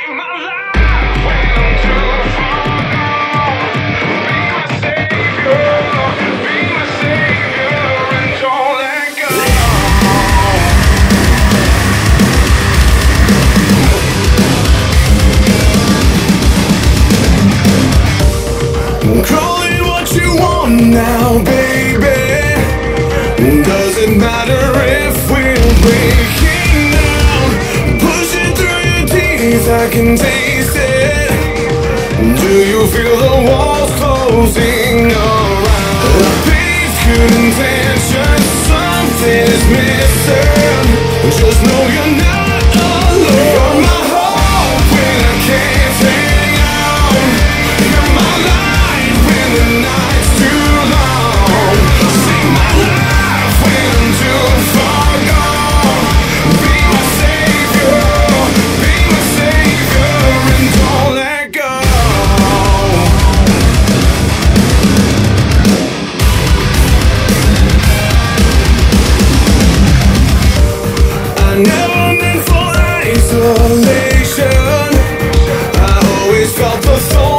Call it what you want now, baby. Doesn't matter if we're breaking down. Push it through your teeth, I can taste it. Do you feel the walls closing around? The pain's good intentions, something is missing. Just know you're not alone. You're my hope when I can't hang out. You're my light when the night's too long. Save my life when I'm too far gone. Be my savior, and don't let go. I never meant for isolation. I always felt the thorn